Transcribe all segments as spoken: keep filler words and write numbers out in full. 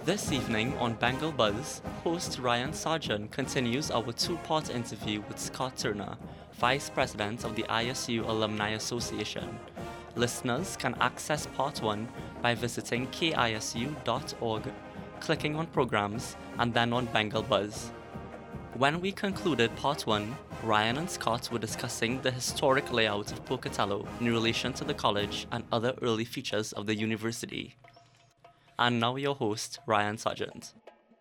This evening on Bengal Buzz, host Ryan Sargent continues our two-part interview with Scott Turner, Vice President of the I S U Alumni Association. Listeners can access Part one by visiting k i s u dot org, clicking on Programs, and then on Bengal Buzz. When we concluded Part one, Ryan and Scott were discussing the historic layout of Pocatello in relation to the college and other early features of the university. And now your host, Ryan Sargent.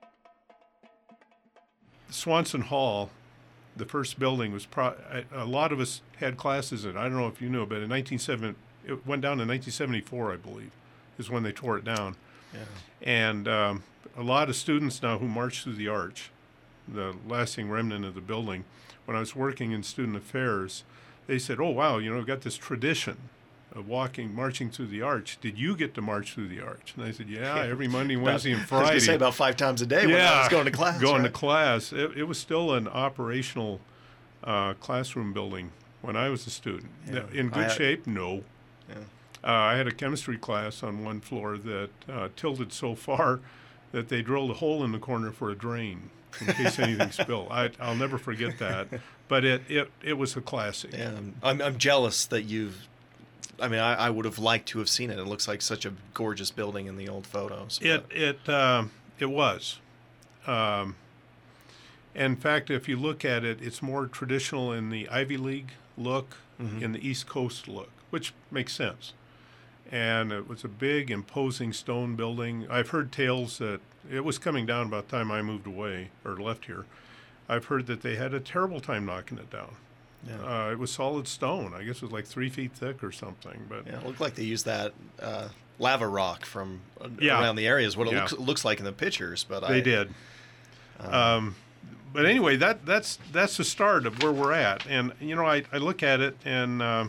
Swanson Hall, the first building, was pro- a lot of us had classes in it. I don't know if you know, but in nineteen seventy, it went down in nineteen seventy-four, I believe, is when they tore it down. Yeah. And um, a lot of students now who march through the arch, the lasting remnant of the building, when I was working in student affairs, they said, oh, wow, you know, we've got this tradition of walking, marching through the arch. Did you get to march through the arch? And I said, yeah, every Monday, Wednesday, and Friday. I was going to say about five times a day yeah, when I was going to class. Going right? to class. It, it was still an operational uh, classroom building when I was a student. Yeah. In good I, shape? No. Yeah. Uh, I had a chemistry class on one floor that uh, tilted so far that they drilled a hole in the corner for a drain in case anything spilled. I, I'll never forget that. But it, it, it was a classic. Yeah, I'm, I'm jealous that you've I mean, I, I would have liked to have seen it. It looks like such a gorgeous building in the old photos. It it uh, it was. Um, in fact, if you look at it, it's more traditional in the Ivy League look, mm-hmm. in the East Coast look, which makes sense. And it was a big, imposing stone building. I've heard tales that it was coming down about the time I moved away or left here. I've heard that they had a terrible time knocking it down. Yeah. Uh, it was solid stone. I guess it was like three feet thick or something. But yeah, it looked like they used that uh, lava rock from uh, yeah. around the area is what it yeah. looks, looks like in the pictures. But they I, did. Um, Um, but anyway, that that's that's the start of where we're at. And you know, I, I look at it, and uh,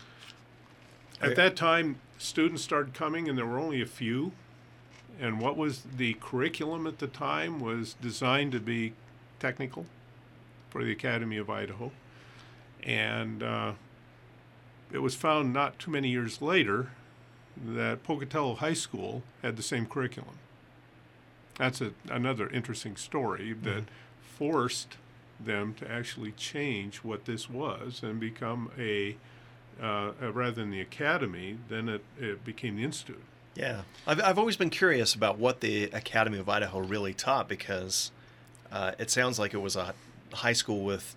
at that time, students started coming, and there were only a few. And what was the curriculum at the time was designed to be technical for the Academy of Idaho. And uh, it was found not too many years later that Pocatello High School had the same curriculum. That's a, another interesting story that mm-hmm. forced them to actually change what this was and become a, uh, a rather than the academy, then it, it became the institute. Yeah, I've I've always been curious about what the Academy of Idaho really taught, because uh, it sounds like it was a high school with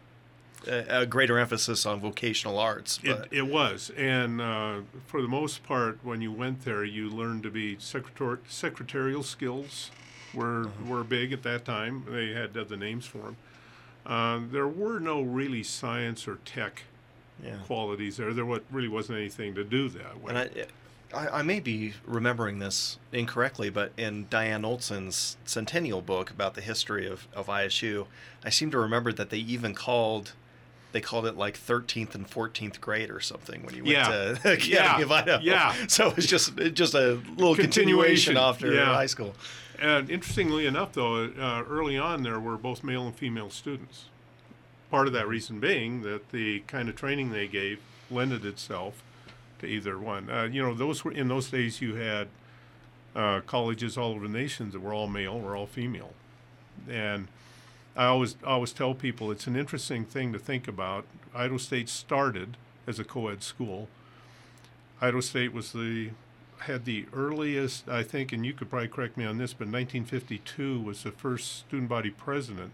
a greater emphasis on vocational arts. But. It, it was, and uh, for the most part, when you went there, you learned to be secretar- secretarial skills were uh-huh. were big at that time. They had other names for them. Uh, there were no really science or tech yeah. qualities there. There what really wasn't anything to do that way. And I, I, I may be remembering this incorrectly, but in Diane Olson's centennial book about the history of, of I S U, I seem to remember that they even called They called it like thirteenth and fourteenth grade or something when you went yeah. to the Academy yeah. of Idaho. Yeah. So it was just it just a little continuation, continuation after yeah. high school. And interestingly enough, though, uh, early on there were both male and female students. Part of that reason being that the kind of training they gave lended itself to either one. Uh, you know, those were in those days you had uh, colleges all over the nation that were all male or all female, and I always always tell people it's an interesting thing to think about. Idaho State started as a co-ed school. Idaho State was the had the earliest, I think, and you could probably correct me on this, but nineteen fifty-two was the first student body president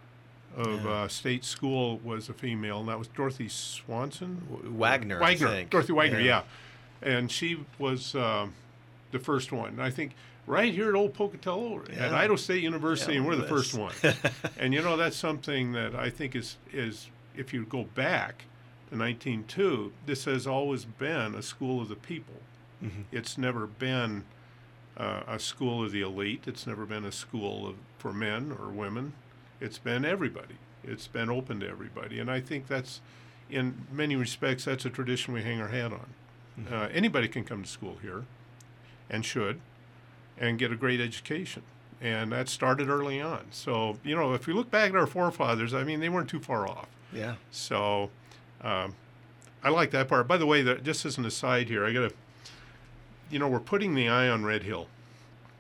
of yeah. uh, state school was a female, and that was Dorothy Swanson? Wagner, Wagner, I think. Dorothy Wagner, yeah. yeah. And she was uh, the first one. And I think right here at Old Pocatello, yeah. at Idaho State University, yeah, and we're the this. first one. And, you know, that's something that I think is, is if you go back to nineteen oh two, this has always been a school of the people. Mm-hmm. It's never been uh, a school of the elite. It's never been a school of, for men or women. It's been everybody. It's been open to everybody. And I think that's, in many respects, that's a tradition we hang our hat on. Mm-hmm. Uh, anybody can come to school here, and should, and get a great education. And that started early on. So, you know, if we look back at our forefathers, I mean, they weren't too far off. Yeah. So um, I like that part. By the way, that, just as an aside here, I got to, you know, we're putting the eye on Red Hill.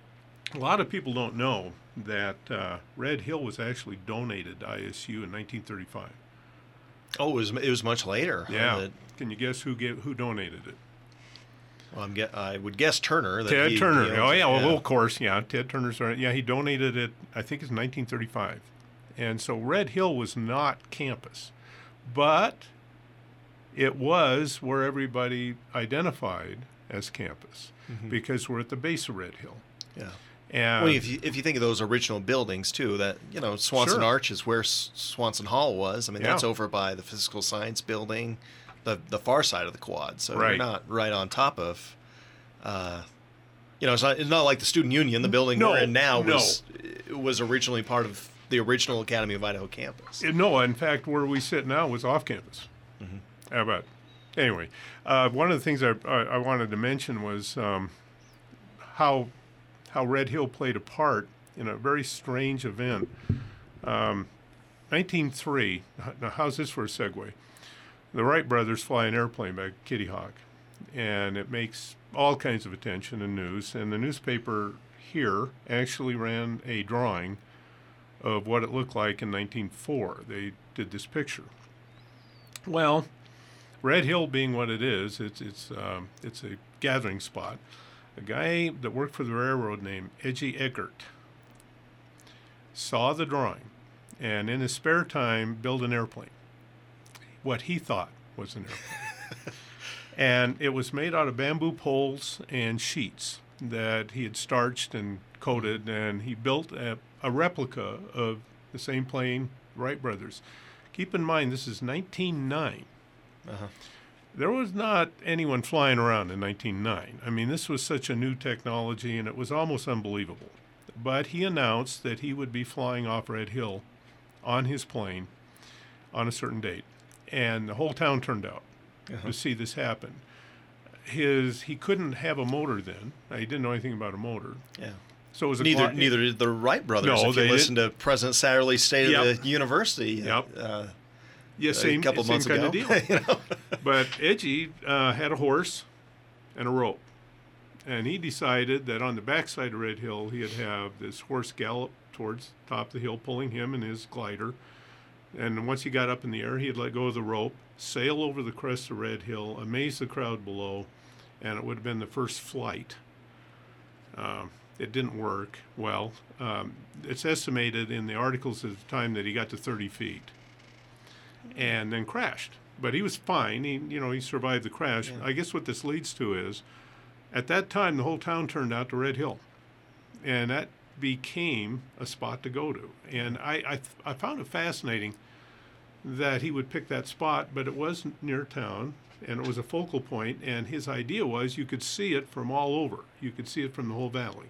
a lot of people don't know that uh, Red Hill was actually donated to I S U in nineteen thirty-five. Oh, it was it was much later. huh, Yeah. that- Can you guess who gave, who donated it? well, I'm ge- I would guess Turner. That Ted he- Turner. he owns Oh it, yeah, well of course, yeah. Ted Turner's right. Yeah, he donated it. I think it's nineteen thirty-five, and so Red Hill was not campus, but it was where everybody identified as campus Mhm. because we're at the base of Red Hill. Yeah. And Well, if you if you think of those original buildings too, that you know Swanson Sure. Arch is where S- Swanson Hall was. I mean, Yeah. that's over by the Physical Science Building, the the far side of the quad. So Right. you're not right on top of. Uh, you know, it's not it's not like the Student Union. The building No, we're in now no. was was originally part of the original Academy of Idaho campus. no, in fact, where we sit now was off campus. Mhm. How about? Anyway, uh, one of the things I, I, I wanted to mention was um, how how Red Hill played a part in a very strange event. Um, nineteen oh three. Now, how's this for a segue? The Wright brothers fly an airplane by Kitty Hawk, and it makes all kinds of attention and news. And the newspaper here actually ran a drawing of what it looked like in nineteen oh four. They did this picture. Well, Red Hill being what it is, it's it's um, it's a gathering spot. A guy that worked for the railroad named Edgy Eggert saw the drawing, and in his spare time built an airplane. What he thought was an airplane, and it was made out of bamboo poles and sheets that he had starched and coated, and he built a, a replica of the same plane, Wright brothers. Keep in mind, this is nineteen oh nine. Uh-huh. There was not anyone flying around in nineteen oh nine. I mean, this was such a new technology, and it was almost unbelievable. But he announced that he would be flying off Red Hill on his plane on a certain date. And the whole town turned out Uh-huh. to see this happen. His He couldn't have a motor then. He didn't know anything about a motor. Yeah. So it was a Neither gli- neither did the Wright brothers. No, if they you listen to President Satterley's State Yep. of the University, Yep. uh, yeah, same, a couple same months kind ago, of deal. you know? But Edgy uh, had a horse and a rope. And he decided that on the backside of Red Hill, he'd have this horse gallop towards the top of the hill, pulling him in his glider. And once he got up in the air, he'd let go of the rope, sail over the crest of Red Hill, amaze the crowd below, and it would have been the first flight. Um, it didn't work well. Um, it's estimated in the articles at the time that he got to thirty feet and then crashed. But he was fine. He, you know, he survived the crash. Yeah. I guess what this leads to is, at that time, the whole town turned out to Red Hill, and that became a spot to go to. And I, I, I found it fascinating that he would pick that spot, but it was near town, and it was a focal point. And his idea was you could see it from all over. You could see it from the whole valley.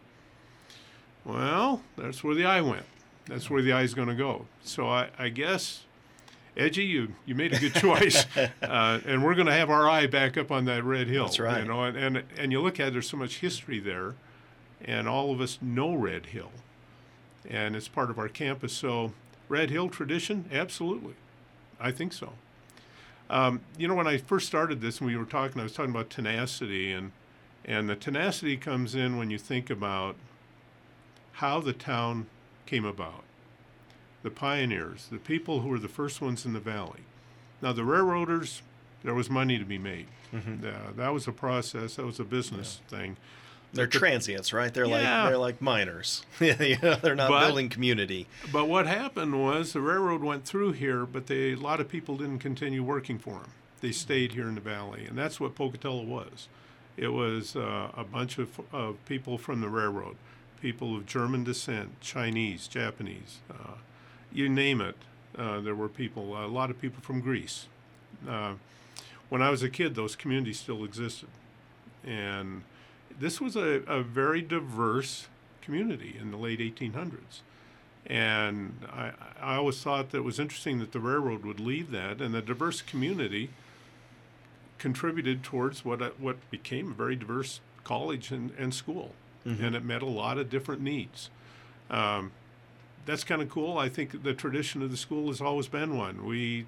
Well, that's where the eye went. That's where the eye's going to go. So I, I guess, Edgy, you, you made a good choice, uh, and we're going to have our eye back up on that Red Hill. That's right. You know, and, and and you look at it, there's so much history there, and all of us know Red Hill, and it's part of our campus. So Red Hill tradition, absolutely, I think so. Um, you know, when I first started this, and we were talking, I was talking about tenacity, and and the tenacity comes in when you think about how the town came about. The pioneers, the people who were the first ones in the valley. Now, the railroaders, there was money to be made. Mhm. Uh, that was a process. That was a business thing. They're But the- transients, right? They're Yeah. like they're like miners. You know, they're not But- building community. But what happened was the railroad went through here, but they, a lot of people didn't continue working for them. They stayed here in the valley, and that's what Pocatello was. It was uh, a bunch of, of people from the railroad, people of German descent, Chinese, Japanese, uh, you name it. Uh, there were people, a lot of people from Greece. Uh, when I was a kid, those communities still existed. And this was a, a very diverse community in the late eighteen hundreds. And I, I always thought that it was interesting that the railroad would leave that, and the diverse community contributed towards what what became a very diverse college and, and school. Mhm. And it met a lot of different needs. Um, that's kind of cool. I think the tradition of the school has always been one. We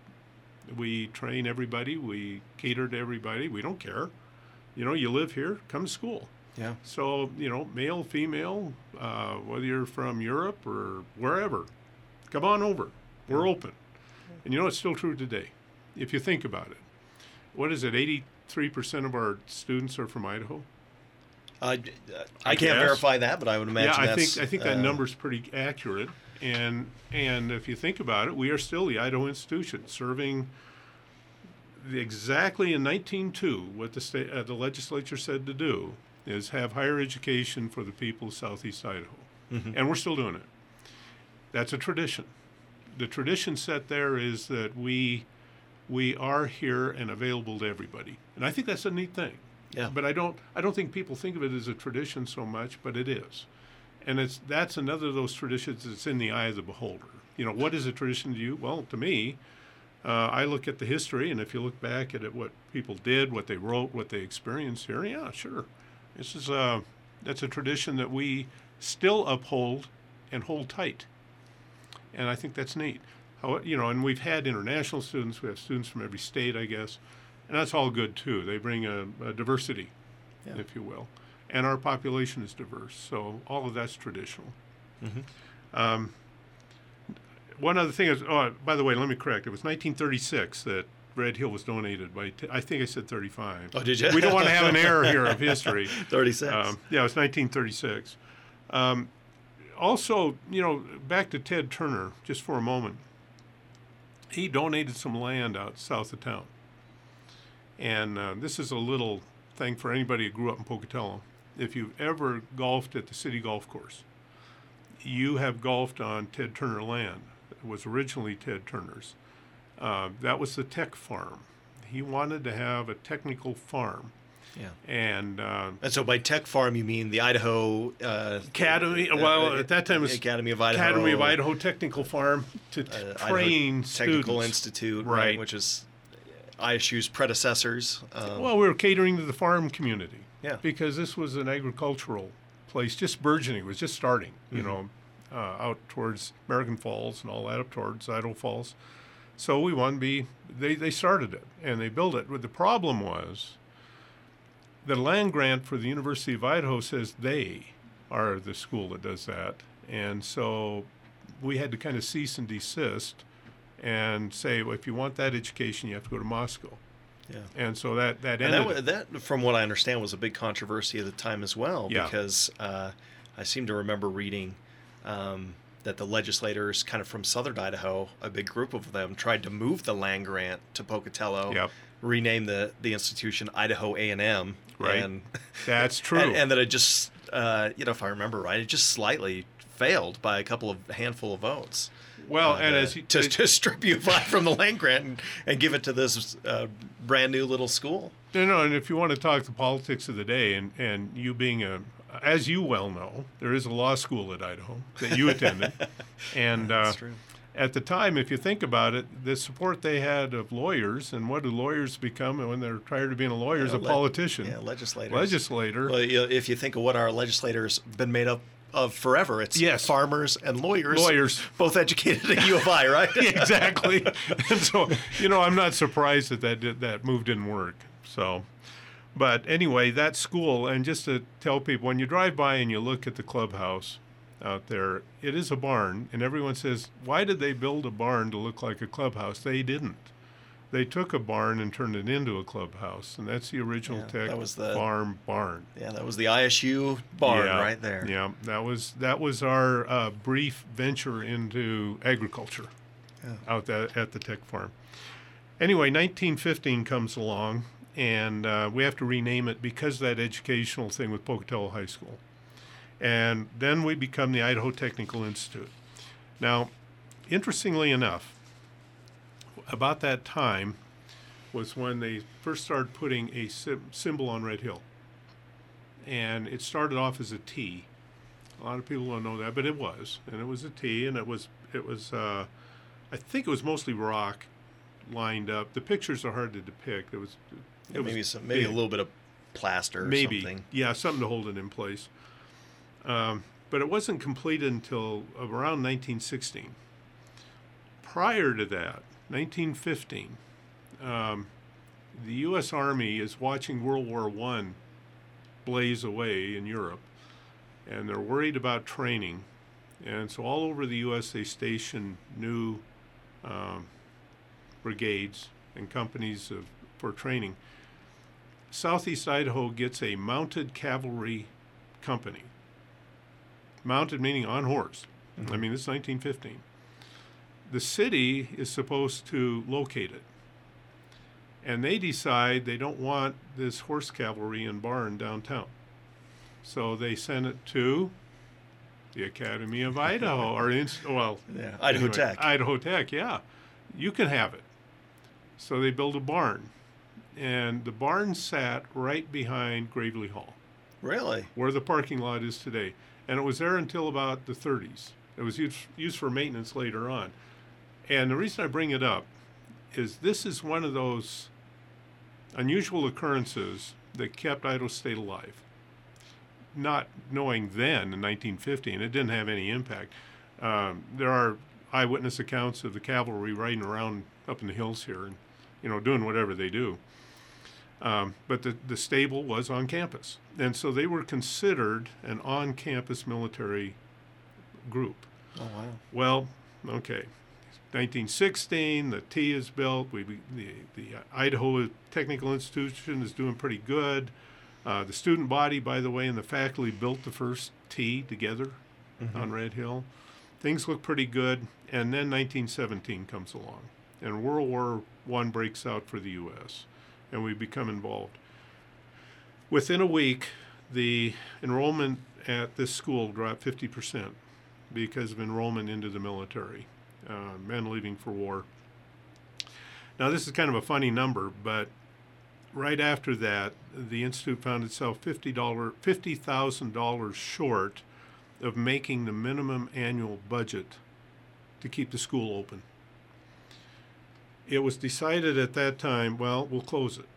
we train everybody. We cater to everybody. We don't care. You know, you live here, come to school. Yeah. So, you know, male, female, uh, whether you're from Europe or wherever, come on over. We're open. And you know, it's still true today, if you think about it. What is it, eighty-three percent of our students are from Idaho? Uh, I, I can't guess. verify that, but I would imagine yeah, I that's... think I think that uh, number's pretty accurate. And and if you think about it, we are still the Idaho institution serving the, exactly in nineteen oh two what the state uh, the legislature said to do is have higher education for the people of Southeast Idaho, Mhm. and we're still doing it. That's a tradition. The tradition set there is that we we are here and available to everybody, and I think that's a neat thing. Yeah. But I don't I don't think people think of it as a tradition so much, but it is. And it's that's another of those traditions that's in the eye of the beholder. You know, what is a tradition to you? Well, to me, uh, I look at the history, and if you look back at it, what people did, what they wrote, what they experienced here, yeah, sure. This is a, that's a tradition that we still uphold and hold tight. And I think that's neat. How, you know, and we've had international students. We have students from every state, I guess. And that's all good, too. They bring a, a diversity, Yeah. if you will. And our population is diverse, so all of that's traditional. Mhm. Um, one other thing is, oh, by the way, let me correct. It was nineteen thirty-six that Red Hill was donated by, t- I think I said thirty-five. Oh, did you? We don't want to have an error here of history. thirty-six. Um, yeah, it was nineteen thirty-six. Um, also, you know, back to Ted Turner, just for a moment. He donated some land out south of town. And uh, this is a little thing for anybody who grew up in Pocatello. If you've ever golfed at the city golf course, you have golfed on Ted Turner land. It was originally Ted Turner's. Uh, that was the tech farm. He wanted to have a technical farm. Yeah. And uh, And so by tech farm, you mean the Idaho... Uh, Academy, uh, well, uh, at that time it was Academy of Idaho. Academy of Idaho Technical Farm to t- uh, Idaho train Technical students. Institute, Right. right, which is I S U's predecessors. Um, Well, we were catering to the farm community. Yeah. Because this was an agricultural place, just burgeoning. It was just starting, you Mhm. know, uh, out towards American Falls and all that, up towards Idaho Falls. So we wanted to be, they, they started it and they built it. But the problem was the land grant for the University of Idaho says they are the school that does that. And so we had to kind of cease and desist and say, well, if you want that education, you have to go to Moscow. yeah. And so that, that And ended. that, wa- that, from what I understand, was a big controversy at the time as well, Yeah. because uh, I seem to remember reading um, that the legislators, kind of from southern Idaho, a big group of them, tried to move the land grant to Pocatello, Yep. rename the, the institution Idaho A and M, Right. and That's true. and, and that it just, uh, you know, if I remember right, it just slightly failed by a couple of handful of votes. Well, uh, and to, as you, to, to strip U of I from the land grant and, and give it to this uh, brand new little school. you know, and if you want to talk the politics of the day, and, and you being a, as you well know, there is a law school at Idaho that you attended, and uh, That's true. at the time, if you think about it, the support they had of lawyers, and what do lawyers become when they're tired of being a lawyer? Is Yeah, a le- politician, Yeah, legislators. legislator. Well, you know, if you think of what our legislators been made up of forever, it's Yes. farmers and lawyers. Lawyers. Both educated at U of I, right? Exactly. And so, you know, I'm not surprised that that, did, that move didn't work. So, but anyway, that school, and just to tell people, when you drive by and you look at the clubhouse out there, it is a barn, and everyone says, why did they build a barn to look like a clubhouse? They didn't. They took a barn and turned it into a clubhouse, and that's the original Yeah, Tech that was the- Farm barn. Yeah, that was the I S U barn Yeah, right there. Yeah, that was that was our uh, brief venture into agriculture Yeah. out that, at the Tech Farm. Anyway, nineteen fifteen comes along, and uh, we have to rename it because of that educational thing with Pocatello High School. And then we become the Idaho Technical Institute. Now, interestingly enough, about that time was when they first started putting a sim- symbol on Red Hill. And it started off as a T. A lot of people don't know that, but it was. And it was a T, and it was, it was uh, I think it was mostly rock lined up. The pictures are hard to depict. It was, it Yeah, was maybe some, maybe a big. little bit of plaster or Maybe, something. yeah, something to hold it in place. Um, but it wasn't completed until around nineteen sixteen. Prior to that, nineteen fifteen, um, the U S Army is watching World War One blaze away in Europe, and they're worried about training. And so all over the U S they station new um, brigades and companies of, for training. Southeast Idaho gets a mounted cavalry company. Mounted meaning on horse. Mm-hmm. I mean, this is nineteen fifteen. The city is supposed to locate it. And they decide they don't want this horse cavalry in barn downtown. So they send it to the Academy of Idaho, or in, well, yeah, Idaho anyway, Tech. Idaho Tech, yeah. You can have it. So they build a barn. And the barn sat right behind Gravely Hall. Really? Where the parking lot is today. And it was there until about the thirties. It was used, used for maintenance later on. And the reason I bring it up is this is one of those unusual occurrences that kept Idaho State alive. Not knowing then, in nineteen fifty, and it didn't have any impact. Um, there are eyewitness accounts of the cavalry riding around up in the hills here and, you know, doing whatever they do. Um, but the, the stable was on campus. And so they were considered an on-campus military group. Oh, wow. Well, okay. nineteen sixteen, the T is built. We, the, the Idaho Technical Institution is doing pretty good. Uh, the student body, by the way, and the faculty built the first T together mm-hmm. on Red Hill. Things look pretty good. And then nineteen seventeen comes along. And World War One breaks out for the U S and we become involved. Within a week, the enrollment at this school dropped fifty percent because of enrollment into the military, uh, men leaving for war. Now, this is kind of a funny number, but right after that, the Institute found itself fifty dollars, fifty thousand dollars short of making the minimum annual budget to keep the school open. It was decided at that time, well, we'll close it.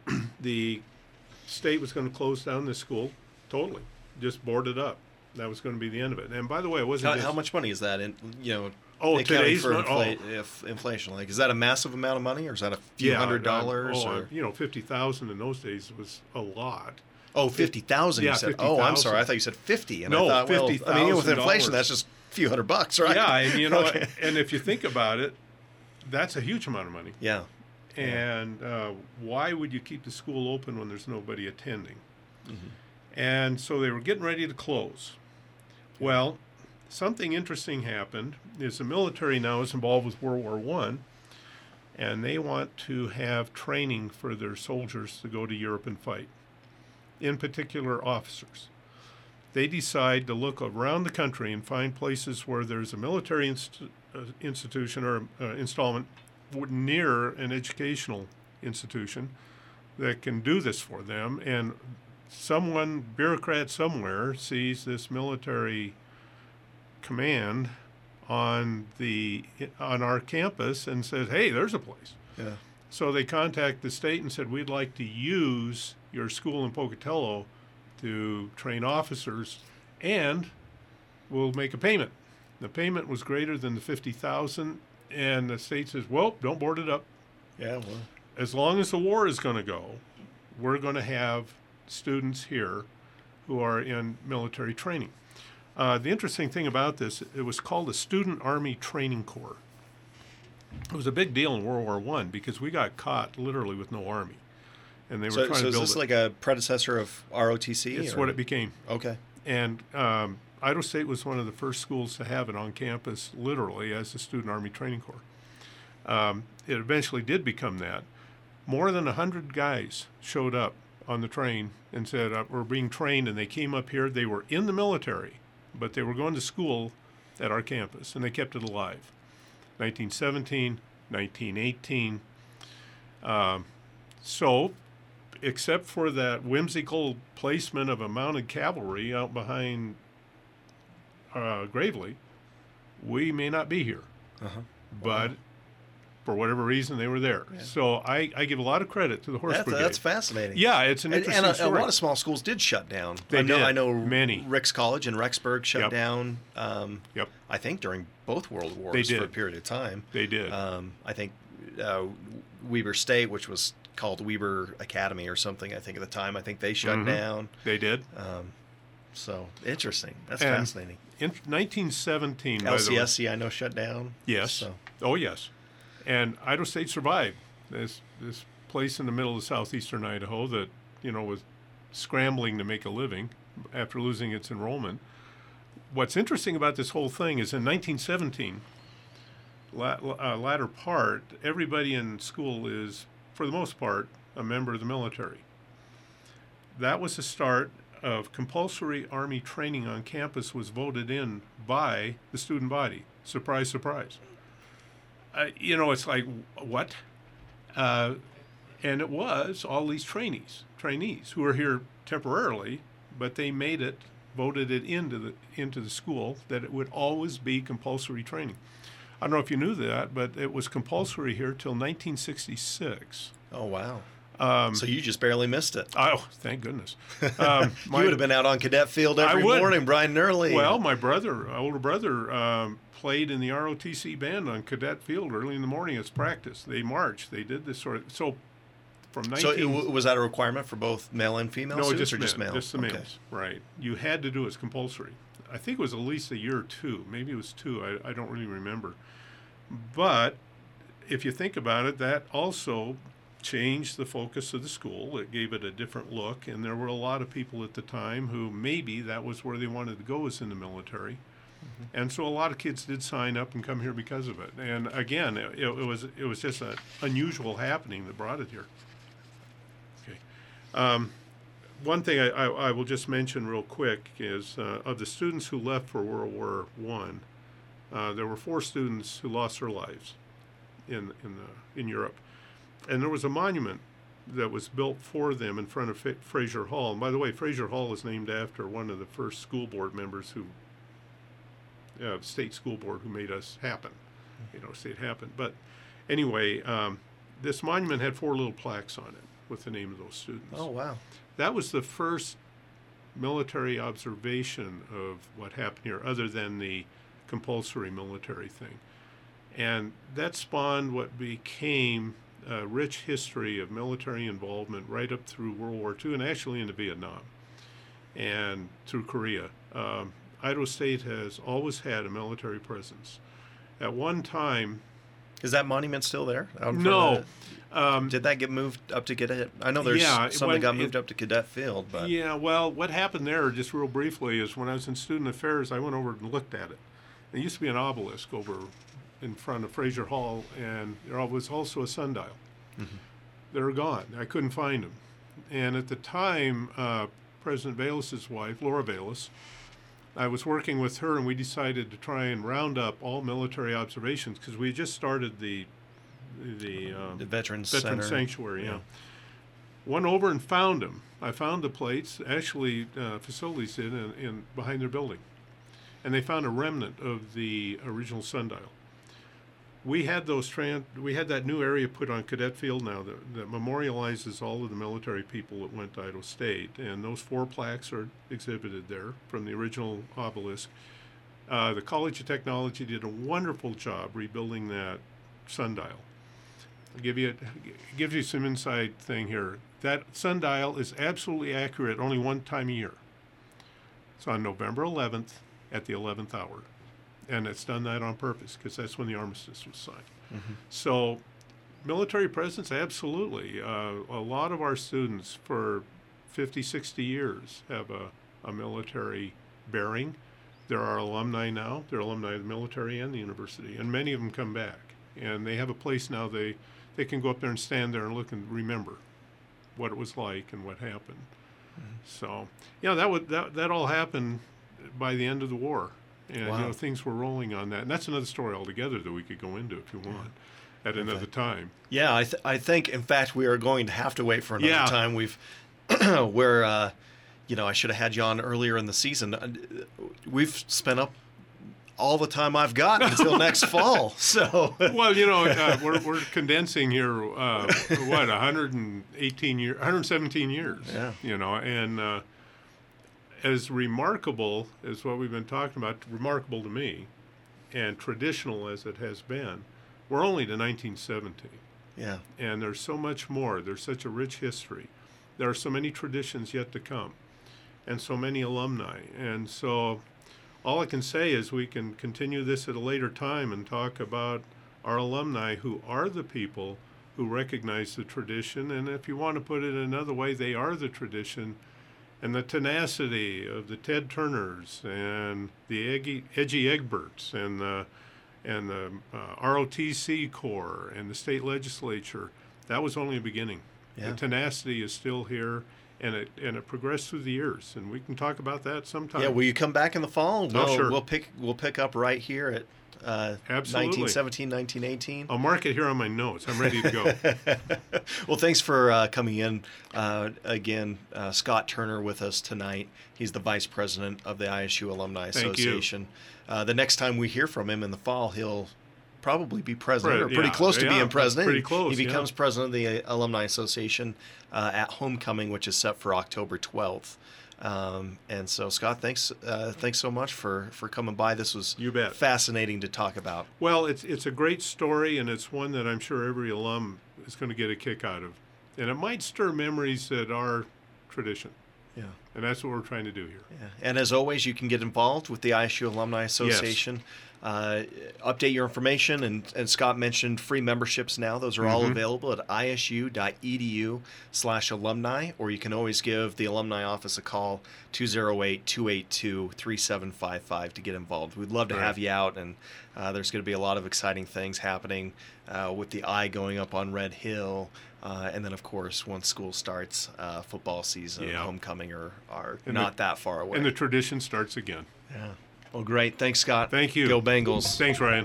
The state was going to close down this school totally, just board it up. That was going to be the end of it. And by the way, it wasn't How, just, how much money is that in, you know, oh, accounting today's for mon- infla- oh. if inflation? Like, is that a massive amount of money, or is that a few yeah, hundred dollars? Uh, oh, or? you know, fifty thousand in those days was a lot. Oh, fifty thousand. Yeah, you said. fifty Oh, I'm thousand. sorry. I thought you said fifty. And No, I thought, well, fifty I mean, with thousand inflation, dollars. that's just a few hundred bucks, right? Yeah, and you know, Okay. and if you think about it, that's a huge amount of money. Yeah. And uh, why would you keep the school open when there's nobody attending? Mm-hmm. And so they were getting ready to close. Well, something interesting happened. Is the military now is involved with World War One, and they want to have training for their soldiers to go to Europe and fight, in particular officers. They decide to look around the country and find places where there's a military inst- uh, institution or uh, installment near an educational institution that can do this for them. And someone, bureaucrat somewhere, sees this military command on the on our campus and says, hey, there's a place. Yeah. So they contact the state and said, we'd like to use your school in Pocatello to train officers, and we'll make a payment. The payment was greater than the fifty thousand dollars, and the state says, well, don't board it up. Yeah, well. As long as the war is going to go, we're going to have students here who are in military training. Uh, the interesting thing about this, it was called the Student Army Training Corps. It was a big deal in World War One because we got caught literally with no army, and they were So, trying so to is build this it. like a predecessor of R O T C? It's or? what it became. Okay. And um, Idaho State was one of the first schools to have it on campus, literally, as the Student Army Training Corps. Um, it eventually did become that. More than one hundred guys showed up on the train and said, uh, we're being trained, and they came up here. They were in the military, but they were going to school at our campus, and they kept it alive. nineteen seventeen, nineteen eighteen. Um, so, except for that whimsical placement of a mounted cavalry out behind uh, Gravely, we may not be here. Uh-huh. But Wow. for whatever reason, they were there. Yeah. So I, I give a lot of credit to the Horse That's, Brigade. that's fascinating. Yeah, it's an And, interesting and a, a story. lot of small schools did shut down. They I know, did. I know Many. Ricks College in Rexburg shut Yep. down. Um, Yep. I think during both World Wars They for a did. period of time. They did. Um, I think uh, Weber State, which was called Weber Academy or something. I think at the time, I think they shut Mhm. down. They did. Um, so interesting. That's And fascinating. In nineteen seventeen, by the way- L C S C, I know, shut down. Yes. So Oh, yes. And Idaho State survived. This this place in the middle of southeastern Idaho that, you know, was scrambling to make a living after losing its enrollment. What's interesting about this whole thing is in nineteen seventeen, la- uh, latter part, everybody in school is, for the most part, a member of the military. That was the start of compulsory Army training on campus was voted in by the student body. Surprise, surprise. Uh, you know, it's like, what? Uh, and it was all these trainees, trainees who are here temporarily, but they made it, voted it into the into the school that it would always be compulsory training. I don't know if you knew that, but it was compulsory here till nineteen sixty-six. oh wow. Um, So you just barely missed it. oh, thank goodness. Um, You my- would have been out on cadet field I every would. morning, bright and early. Well, my brother, older brother, um, played in the R O T C band on Cadet Field early in the morning as practice. They marched. They did this sort of. So from nineteen. so it, w- was that a requirement for both male and female no, students, just or just men, male? just the Okay. males. Right. You had to do it as compulsory. I think it was at least a year or two. Maybe it was two. I, I don't really remember. But if you think about it, that also changed the focus of the school. It gave it a different look, and there were a lot of people at the time who maybe that was where they wanted to go, was in the military. Mm-hmm. And so a lot of kids did sign up and come here because of it. And again, it, it was it was just an unusual happening that brought it here. Okay. Um, one thing I, I, I will just mention real quick is uh, of the students who left for World War One, uh, there were four students who lost their lives in in the, in Europe. And there was a monument that was built for them in front of F- Fraser Hall. And by the way, Fraser Hall is named after one of the first school board members who, uh, state school board, who made us happen, you know, state happen. But anyway, um, this monument had four little plaques on it with the name of those students. Oh wow. That was the first military observation of what happened here, other than the compulsory military thing. And that spawned what became a rich history of military involvement right up through World War Two and actually into Vietnam and through Korea. Um, Idaho State has always had a military presence. At one time, Is that monument still there? out in front no. of the- Um, Did that get moved up to cadet? I know there's Yeah, some when that got it- moved up to cadet field, but Yeah, well, what happened there, just real briefly, is when I was in student affairs, I went over and looked at it. There used to be an obelisk over in front of Fraser Hall, and there was also a sundial. Mm-hmm. They're gone. I couldn't find them. And at the time, uh, President Bayless's wife, Laura Bayless, I was working with her, and we decided to try and round up all military observations because we had just started the the, um, the Veterans Veteran Center. Sanctuary, yeah. yeah. Went over and found them. I found the plates, actually, uh, facilities did, in, in behind their building. And they found a remnant of the original sundial. We had those tran- we had that new area put on Cadet Field now that, that memorializes all of the military people that went to Idaho State, and those four plaques are exhibited there from the original obelisk. Uh, the College of Technology did a wonderful job rebuilding that sundial. I'll give you a, gives you some inside thing here. That sundial is absolutely accurate only one time a year. It's on November eleventh at the eleventh hour. And it's done that on purpose because that's when the armistice was signed. Mm-hmm. So military presence, absolutely. Uh, a lot of our students for fifty, sixty years have a, a military bearing. There are alumni now. They're alumni of the military and the university, and many of them come back. And they have a place now they, they can go up there and stand there and look and remember what it was like and what happened. Mm-hmm. So, yeah, that would that, that all happened by the end of the war. And, Wow. you know, things were rolling on that. And that's another story altogether that we could go into if you want at Okay. another time. Yeah, I, th- I think, in fact, we are going to have to wait for another Yeah. time. We've, where, uh, you know, I should have had you on earlier in the season. Uh, We've spent up all the time I've got until next fall. So, Well, you know, uh, we're, we're condensing here, uh, what, one hundred eighteen years, one hundred seventeen years, Yeah. you know, and uh, as remarkable as what we've been talking about, remarkable to me, and traditional as it has been, we're only to nineteen seventeen. Yeah. And there's so much more. There's such a rich history. There are so many traditions yet to come, and so many alumni. And so all I can say is we can continue this at a later time and talk about our alumni who are the people who recognize the tradition. And if you want to put it another way, they are the tradition. And the tenacity of the Ted Turners and the Eggy, Edgy Egberts and the, and the uh, R O T C Corps and the state legislature, that was only a beginning. Yeah. The tenacity is still here, and it and it progressed through the years. And we can talk about that sometime. Yeah, will you come back in the fall? We'll, Oh, sure. We'll pick, we'll pick up right here at uh, Absolutely. nineteen seventeen, nineteen eighteen. I'll mark it here on my notes. I'm ready to go. Well, thanks for uh, coming in. Uh, again, uh, Scott Turner with us tonight. He's the vice president of the I S U Alumni Thank you. Association. Uh, the next time we hear from him in the fall, he'll probably be president, Pre- or pretty yeah, close to yeah, being president. pretty close, He yeah. becomes president of the uh, Alumni Association uh, at Homecoming, which is set for October twelfth. Um, and so, Scott, thanks uh, thanks so much for, for coming by. This was You bet. fascinating to talk about. Well, it's it's a great story, and it's one that I'm sure every alum is going to get a kick out of. And it might stir memories that are tradition. Yeah. And that's what we're trying to do here. Yeah. And as always, you can get involved with the I S U Alumni Association. Uh, update your information, and, and Scott mentioned free memberships now. Those are all Mhm. available at isu.edu slash alumni, or you can always give the alumni office a call, two oh eight, two eight two, three seven five five, to get involved. We'd love to Right. have you out, and uh, there's going to be a lot of exciting things happening uh, with the eye going up on Red Hill. Uh, and then, of course, once school starts, uh, football season and Yeah. homecoming are, are And not the- that far away. And the tradition starts again. yeah. Well, great. Thanks, Scott. Thank you. Go Bengals. Thanks, Ryan.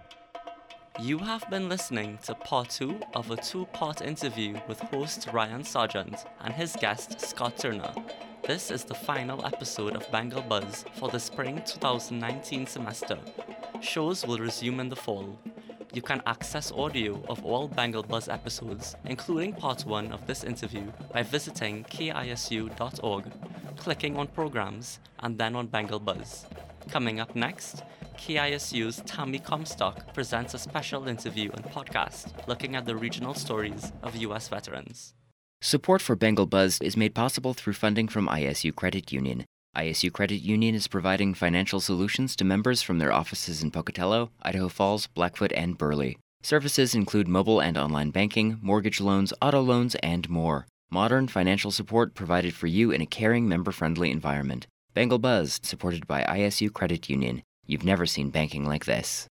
You have been listening to part two of a two-part interview with host Ryan Sargent and his guest Scott Turner. This is the final episode of Bengal Buzz for the spring two thousand nineteen semester. Shows will resume in the fall. You can access audio of all Bengal Buzz episodes, including part one of this interview, by visiting k i s u dot org, clicking on Programs, and then on Bengal Buzz. Coming up next, K I S U's Tammy Comstock presents a special interview and podcast looking at the regional stories of U S veterans. Support for Bengal Buzz is made possible through funding from I S U Credit Union. I S U Credit Union is providing financial solutions to members from their offices in Pocatello, Idaho Falls, Blackfoot, and Burley. Services include mobile and online banking, mortgage loans, auto loans, and more. Modern financial support provided for you in a caring, member-friendly environment. Bengal Buzz, supported by I S U Credit Union. You've never seen banking like this.